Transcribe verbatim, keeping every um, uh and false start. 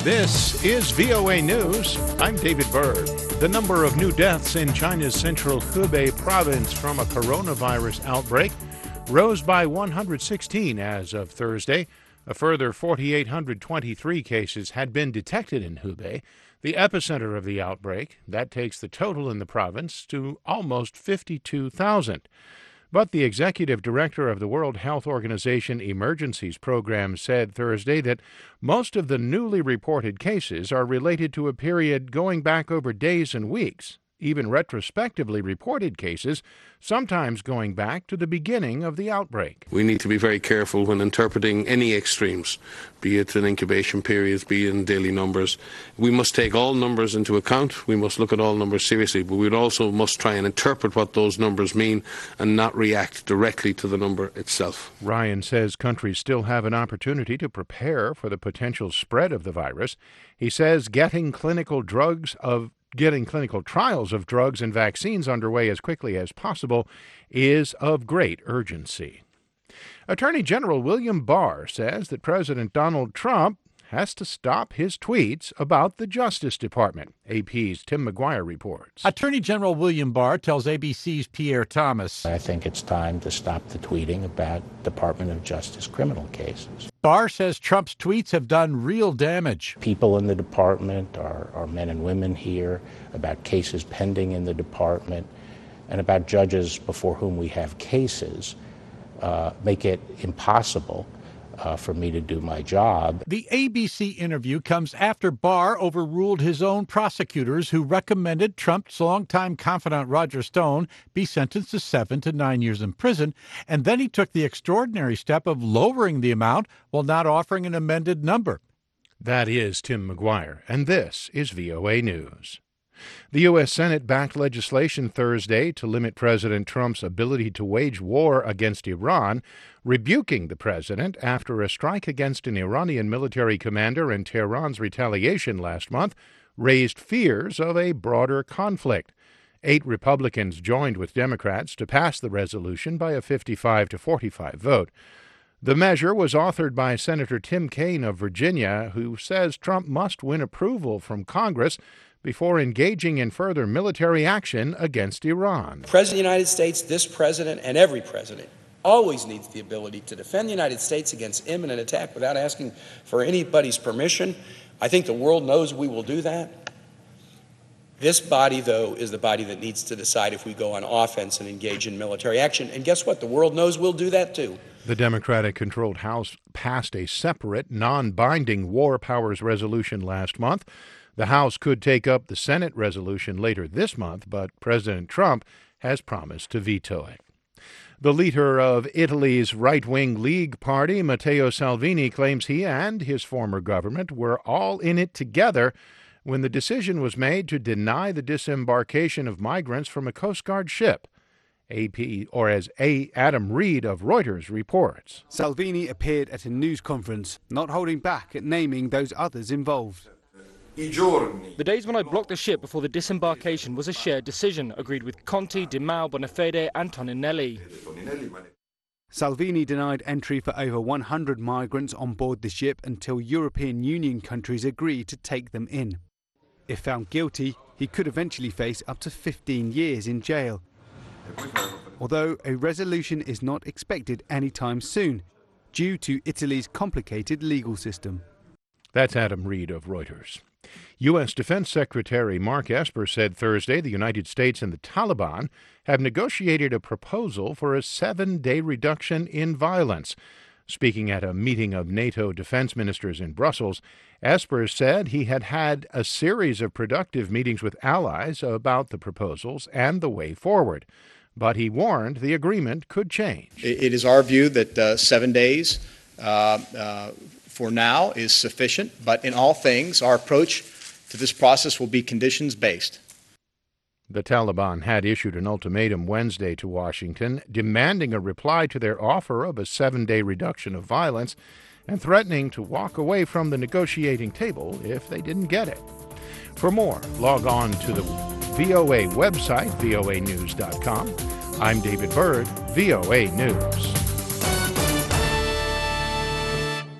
This is V O A News. I'm David Byrd. The number of new deaths in China's central Hubei province from a coronavirus outbreak rose by one hundred sixteen as of Thursday. A further four thousand eight hundred twenty-three cases had been detected in Hubei, the epicenter of the outbreak. That takes the total in the province to almost fifty-two thousand. But the executive director of the World Health Organization Emergencies Program said Thursday that most of the newly reported cases are related to a period going back over days and weeks, even retrospectively reported cases, sometimes going back to the beginning of the outbreak. We need to be very careful when interpreting any extremes, be it in incubation periods, be it in daily numbers. We must take all numbers into account. We must look at all numbers seriously, but we also must try and interpret what those numbers mean and not react directly to the number itself. Ryan says countries still have an opportunity to prepare for the potential spread of the virus. He says getting clinical drugs of Getting clinical trials of drugs and vaccines underway as quickly as possible is of great urgency. Attorney General William Barr says that President Donald Trump has to stop his tweets about the Justice Department. A P's Tim McGuire reports. Attorney General William Barr tells A B C's Pierre Thomas, I think it's time to stop the tweeting about Department of Justice criminal cases. Barr says Trump's tweets have done real damage. People in the department, our, our men and women here, about cases pending in the department, and about judges before whom we have cases, uh, make it impossible Uh, for me to do my job. The A B C interview comes after Barr overruled his own prosecutors who recommended Trump's longtime confidant Roger Stone be sentenced to seven to nine years in prison, and then he took the extraordinary step of lowering the amount while not offering an amended number. That is Tim McGuire, and this is V O A News. The U S. Senate backed legislation Thursday to limit President Trump's ability to wage war against Iran, rebuking the president after a strike against an Iranian military commander and Tehran's retaliation last month raised fears of a broader conflict. Eight Republicans joined with Democrats to pass the resolution by a fifty-five to forty-five vote. The measure was authored by Senator Tim Kaine of Virginia, who says Trump must win approval from Congress before engaging in further military action against Iran. The President of the United States, this president, and every president always needs the ability to defend the United States against imminent attack without asking for anybody's permission. I think the world knows we will do that. This body, though, is the body that needs to decide if we go on offense and engage in military action. And guess what? The world knows we'll do that, too. The Democratic-controlled House passed a separate, non-binding war powers resolution last month. The House could take up the Senate resolution later this month, but President Trump has promised to veto it. The leader of Italy's right-wing League Party, Matteo Salvini, claims he and his former government were all in it together when the decision was made to deny the disembarkation of migrants from a Coast Guard ship. A P, or as A. Adam Reed of Reuters reports. Salvini appeared at a news conference, not holding back at naming those others involved. The days when I blocked the ship before the disembarkation was a shared decision, agreed with Conte, Di Maio, Bonafede and Toninelli. Salvini denied entry for over one hundred migrants on board the ship until European Union countries agreed to take them in. If found guilty, he could eventually face up to fifteen years in jail. Although a resolution is not expected anytime soon, due to Italy's complicated legal system. That's Adam Reed of Reuters. U S. Defense Secretary Mark Esper said Thursday the United States and the Taliban have negotiated a proposal for a seven-day reduction in violence. Speaking at a meeting of NATO defense ministers in Brussels, Esper said he had had a series of productive meetings with allies about the proposals and the way forward. But he warned the agreement could change. It is our view that uh, seven days uh, uh, for now is sufficient, but in all things, our approach to this process will be conditions-based. The Taliban had issued an ultimatum Wednesday to Washington, demanding a reply to their offer of a seven-day reduction of violence and threatening to walk away from the negotiating table if they didn't get it. For more, log on to the V O A website, V O A news dot com. I'm David Byrd, V O A News.